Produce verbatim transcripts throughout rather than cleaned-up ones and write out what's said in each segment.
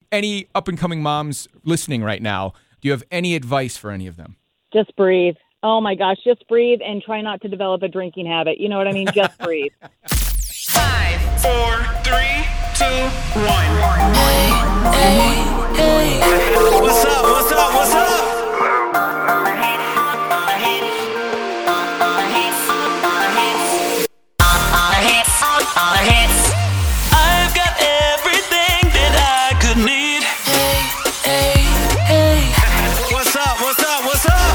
any up-and-coming moms listening right now, do you have any advice for any of them? Just breathe. Oh, my gosh. Just breathe and try not to develop a drinking habit. You know what I mean? Just breathe. Five, four, three, two, one. Hey, hey, hey. What's up? What's up? What's up? I've got everything that I could need. Hey, hey, hey. What's up? What's up? What's up?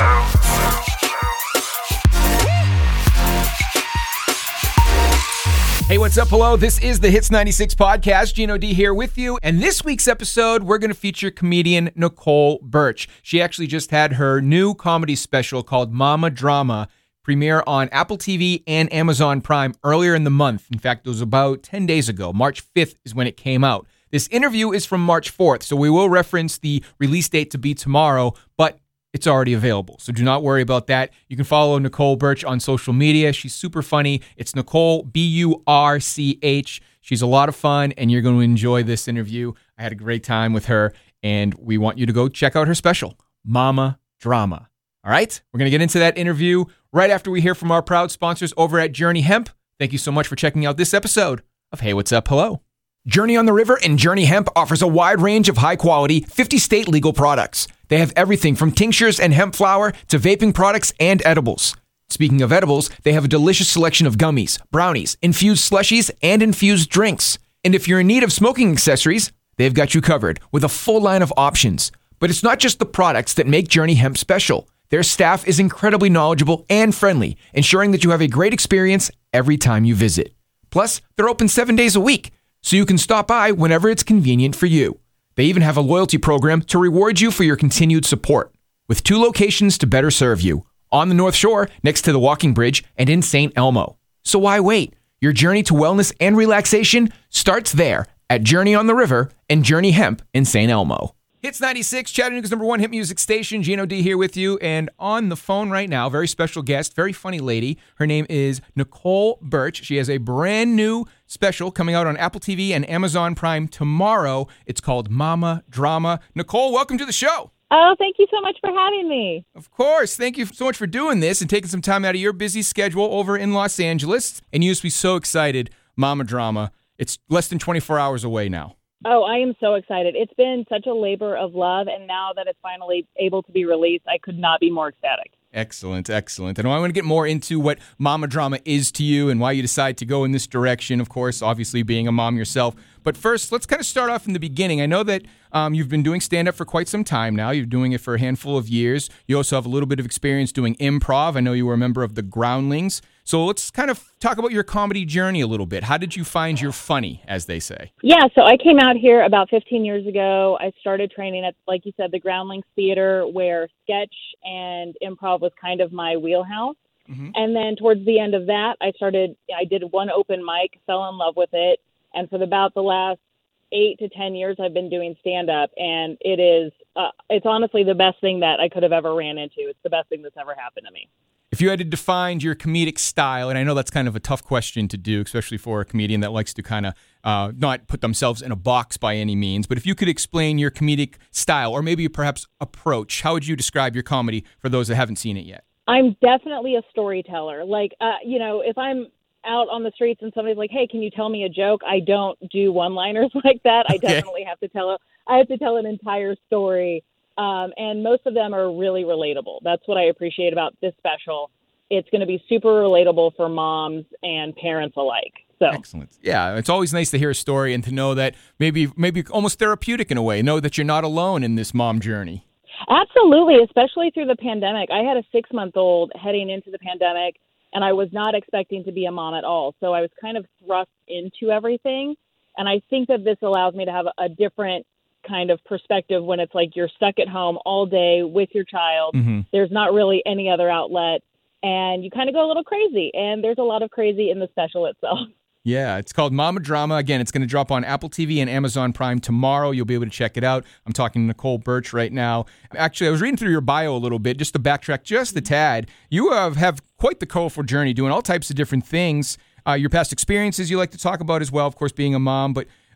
Hey, what's up? Hello, this is the Hits ninety-six podcast. Gino D here with you. And this week's episode, we're going to feature comedian Nicole Birch. She actually just had her new comedy special called Mama Drama premiere on Apple T V and Amazon Prime earlier in the month. In fact, it was about ten days ago. March fifth is when it came out. This interview is from March fourth, so we will reference the release date to be tomorrow, but it's already available, so do not worry about that. You can follow Nicole Birch on social media. She's super funny. It's Nicole, B U R C H. She's a lot of fun, and you're going to enjoy this interview. I had a great time with her, and we want you to go check out her special, Mama Drama. All right? We're going to get into that interview right after we hear from our proud sponsors over at Journey Hemp. Thank you so much for checking out this episode of Hey, What's Up? Hello. Journey on the River and Journey Hemp offers a wide range of high-quality, fifty-state legal products. They have everything from tinctures and hemp flower to vaping products and edibles. Speaking of edibles, they have a delicious selection of gummies, brownies, infused slushies, and infused drinks. And if you're in need of smoking accessories, they've got you covered with a full line of options. But it's not just the products that make Journey Hemp special. Their staff is incredibly knowledgeable and friendly, ensuring that you have a great experience every time you visit. Plus, they're open seven days a week, so you can stop by whenever it's convenient for you. They even have a loyalty program to reward you for your continued support, with two locations to better serve you, on the North Shore next to the Walking Bridge and in Saint Elmo. So why wait? Your journey to wellness and relaxation starts there at Journey on the River and Journey Hemp in Saint Elmo. Hits ninety-six, Chattanooga's number one hit music station. Gino D here with you, and on the phone right now, very special guest, very funny lady. Her name is Nicole Birch. She has a brand new special coming out on Apple T V and Amazon Prime tomorrow. It's called Mama Drama. Nicole, welcome to the show. Oh, thank you so much for having me. Of course. Thank you so much for doing this and taking some time out of your busy schedule over in Los Angeles. And you used to be so excited. Mama Drama. It's less than twenty-four hours away now. Oh, I am so excited. It's been such a labor of love, and now that it's finally able to be released, I could not be more ecstatic. Excellent, excellent. And I want to get more into what Mama Drama is to you and why you decide to go in this direction, of course, obviously being a mom yourself. But first, let's kind of start off in the beginning. I know that um, you've been doing stand-up for quite some time now. You're doing it for a handful of years. You also have a little bit of experience doing improv. I know you were a member of the Groundlings. So let's kind of talk about your comedy journey a little bit. How did you find your funny, as they say? Yeah, so I came out here about fifteen years ago. I started training at, like you said, the Groundlings Theater, where sketch and improv was kind of my wheelhouse. Mm-hmm. And then towards the end of that, I started, I did one open mic, fell in love with it. And for about the last eight to ten years, I've been doing stand-up. And it is, uh, it's honestly the best thing that I could have ever ran into. It's the best thing that's ever happened to me. If you had to define your comedic style, and I know that's kind of a tough question to do, especially for a comedian that likes to kind of uh, not put themselves in a box by any means, but if you could explain your comedic style or maybe perhaps approach, how would you describe your comedy for those that haven't seen it yet? I'm definitely a storyteller. Like, uh, you know, if I'm out on the streets and somebody's like, hey, can you tell me a joke? I don't do one-liners like that. I okay. definitely have to tell a, I have to tell an entire story. Um, and most of them are really relatable. That's what I appreciate about this special. It's going to be super relatable for moms and parents alike. So excellent. Yeah, it's always nice to hear a story and to know that maybe maybe almost therapeutic in a way. Know that you're not alone in this mom journey. Absolutely, especially through the pandemic. I had a six-month-old heading into the pandemic, and I was not expecting to be a mom at all. So I was kind of thrust into everything. And I think that this allows me to have a different kind of perspective when it's like you're stuck at home all day with your child. Mm-hmm. There's not really any other outlet, and you kind of go a little crazy. And there's a lot of crazy in the special itself. Yeah, it's called Mama Drama. Again, it's going to drop on Apple T V and Amazon Prime tomorrow. You'll be able to check it out. I'm talking to Nicole Birch right now. Actually, I was reading through your bio a little bit, just to backtrack just a tad. You have, have quite the colorful journey, doing all types of different things. Uh, your past experiences you like to talk about as well, of course, being a mom. But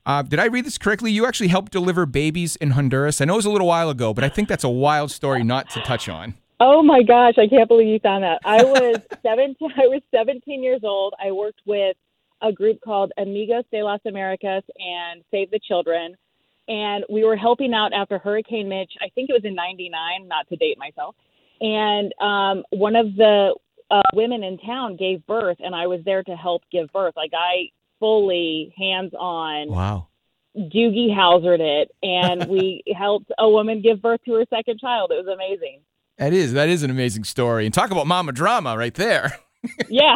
Uh, did I read this correctly? You actually helped deliver babies in Honduras. I know it was a little while ago, but I think that's a wild story not to touch on. Oh my gosh, I can't believe you found that. I was seventeen. I was seventeen years old. I worked with a group called Amigos de las Americas and Save the Children, and we were helping out after Hurricane Mitch. I think it was in ninety-nine, not to date myself. And um, one of the uh, women in town gave birth, and I was there to help give birth. Like I fully hands-on. Wow. Doogie Howsered it, and we helped a woman give birth to her second child. It was amazing. That is, that is an amazing story. And talk about mama drama right there. Yeah.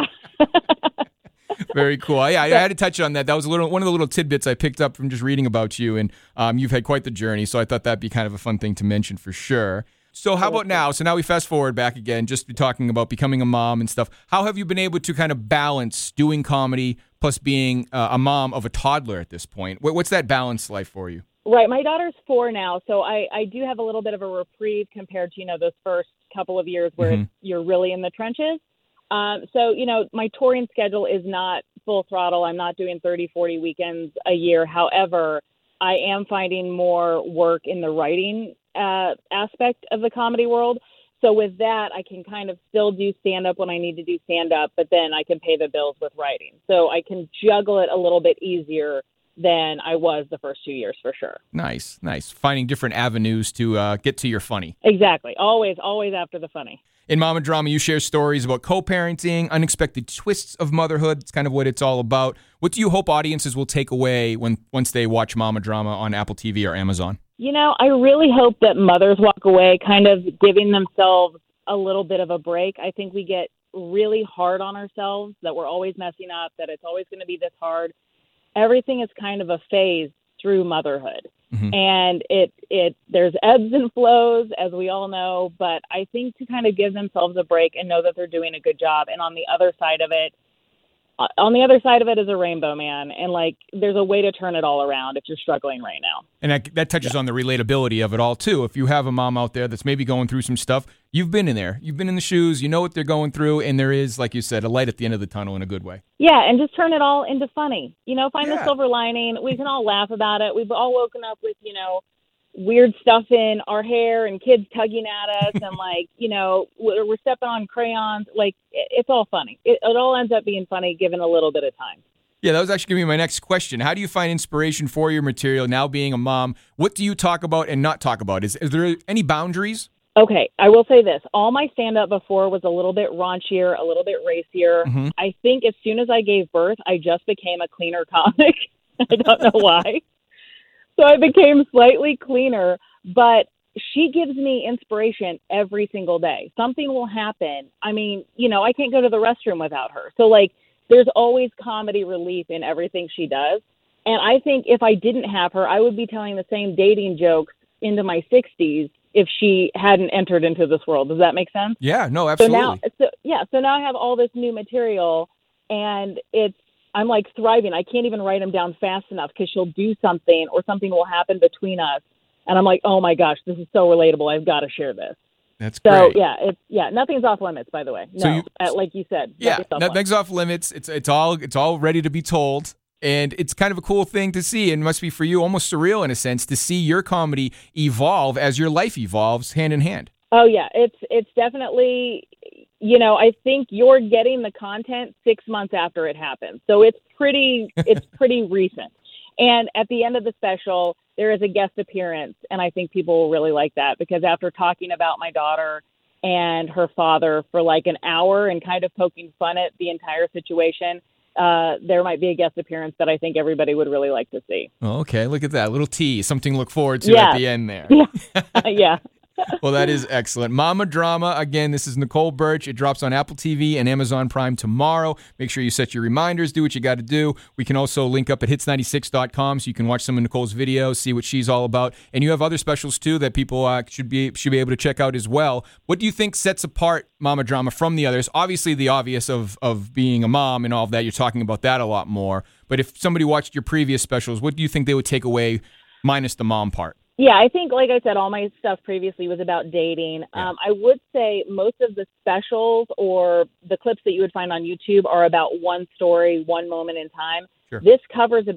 Very cool. Yeah, I, I had to touch on that. That was a little one of the little tidbits I picked up from just reading about you. And um, you've had quite the journey, so I thought that'd be kind of a fun thing to mention for sure. So how about now? So now we fast forward back again, just be talking about becoming a mom and stuff. How have you been able to kind of balance doing comedy plus being uh, a mom of a toddler at this point? What, what's that balance like for you? Right. My daughter's four now, so I, I do have a little bit of a reprieve compared to, you know, those first couple of years where Mm-hmm. you're really in the trenches. Um, so, you know, my touring schedule is not full throttle. I'm not doing thirty, forty weekends a year. However, I am finding more work in the writing uh, aspect of the comedy world. So with that, I can kind of still do stand-up when I need to do stand-up, but then I can pay the bills with writing. So I can juggle it a little bit easier than I was the first two years for sure. Nice, nice. Finding different avenues to uh, get to your funny. Exactly. Always, always after the funny. In Mama Drama, you share stories about co-parenting, unexpected twists of motherhood. It's kind of what it's all about. What do you hope audiences will take away when once they watch Mama Drama on Apple T V or Amazon? You know, I really hope that mothers walk away kind of giving themselves a little bit of a break. I think we get really hard on ourselves, that we're always messing up, that it's always going to be this hard. Everything is kind of a phase through motherhood. Mm-hmm. And it, it, there's ebbs and flows, as we all know, but I think to kind of give themselves a break and know that they're doing a good job. And on the other side of it, on the other side of it is a rainbow, man. And like, there's a way to turn it all around if you're struggling right now. And that, that touches yeah. on the relatability of it all too. If you have a mom out there that's maybe going through some stuff, you've been in there, you've been in the shoes, you know what they're going through. And there is, like you said, a light at the end of the tunnel in a good way. Yeah. And just turn it all into funny, you know, find yeah. the silver lining. We can all laugh about it. We've all woken up with, you know, weird stuff in our hair and kids tugging at us and like, you know, we're, we're stepping on crayons. Like it, it's all funny. It, it all ends up being funny given a little bit of time. Yeah, that was actually going to be my next question. How do you find inspiration for your material now being a mom? What do you talk about and not talk about? Is, is there any boundaries? Okay, I will say this. All my stand-up before was a little bit raunchier, a little bit racier. Mm-hmm. I think as soon as I gave birth, I just became a cleaner comic. I don't know why. So I became slightly cleaner, but she gives me inspiration every single day. Something will happen. I mean, you know, I can't go to the restroom without her. So, like, there's always comedy relief in everything she does. And I think if I didn't have her, I would be telling the same dating jokes into my sixties if she hadn't entered into this world. Does that make sense? Yeah, no, absolutely. So now, so, yeah, so now I have all this new material, and it's, I'm like thriving. I can't even write them down fast enough because she'll do something or something will happen between us. And I'm like, oh my gosh, this is so relatable. I've got to share this. That's so, great. So yeah, it's, yeah, nothing's off limits, by the way. No, so you, uh, like you said. Yeah, nothing's off limits. It's, it's all, it's all ready to be told. And it's kind of a cool thing to see, and must be for you almost surreal in a sense to see your comedy evolve as your life evolves hand in hand. Oh yeah, it's, it's definitely, you know, I think you're getting the content six months after it happens. So it's pretty, it's pretty recent. And at the end of the special, there is a guest appearance. And I think people will really like that because after talking about my daughter and her father for like an hour and kind of poking fun at the entire situation, uh, there might be a guest appearance that I think everybody would really like to see. Okay. Look at that. A little tease, something to look forward to yeah. at the end there. Yeah. yeah. Well, that is excellent. Mama Drama. Again, this is Nicole Birch. It drops on Apple T V and Amazon Prime tomorrow. Make sure you set your reminders. Do what you got to do. We can also link up at hits ninety-six dot com so you can watch some of Nicole's videos, see what she's all about. And you have other specials, too, that people uh, should be should be able to check out as well. What do you think sets apart Mama Drama from the others? Obviously, the obvious of, of being a mom and all of that. You're talking about that a lot more. But if somebody watched your previous specials, what do you think they would take away minus the mom part? Yeah, I think, like I said, all my stuff previously was about dating. Yeah. Um, I would say most of the specials or the clips that you would find on YouTube are about one story, one moment in time. Sure. This covers about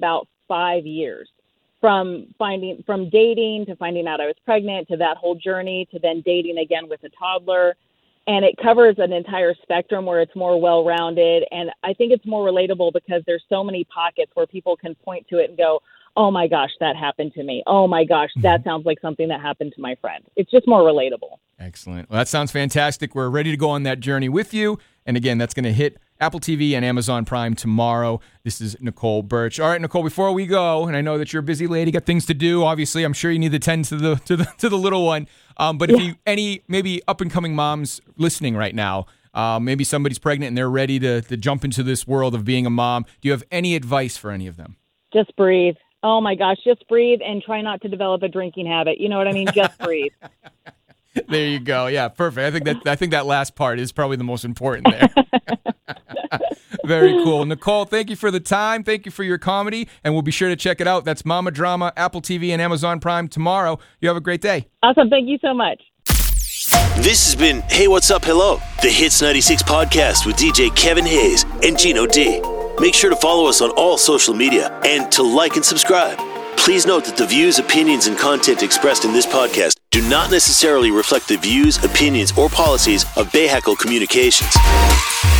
five years. From finding, from dating to finding out I was pregnant to that whole journey to then dating again with a toddler. And it covers an entire spectrum where it's more well-rounded. And I think it's more relatable because there's so many pockets where people can point to it and go, oh my gosh, that happened to me. Oh my gosh, that sounds like something that happened to my friend. It's just more relatable. Excellent. Well, that sounds fantastic. We're ready to go on that journey with you. And again, that's going to hit Apple T V and Amazon Prime tomorrow. This is Nicole Birch. All right, Nicole, before we go, and I know that you're a busy lady, got things to do. Obviously, I'm sure you need to tend to the to the to the little one. Um, but if you any maybe up and coming moms listening right now, uh, maybe somebody's pregnant and they're ready to to jump into this world of being a mom. Do you have any advice for any of them? Just breathe. Oh my gosh, just breathe and try not to develop a drinking habit. You know what I mean? Just breathe. There you go. Yeah, perfect. I think that I think that last part is probably the most important there. Very cool. Nicole, thank you for the time. Thank you for your comedy, and we'll be sure to check it out. That's Mama Drama, Apple T V, and Amazon Prime tomorrow. You have a great day. Awesome. Thank you so much. This has been Hey, What's Up, Hello, the Hits ninety-six podcast with D J Kevin Hayes and Gino D. Make sure to follow us on all social media and to like and subscribe. Please note that the views, opinions, and content expressed in this podcast do not necessarily reflect the views, opinions, or policies of Bayhackle Communications.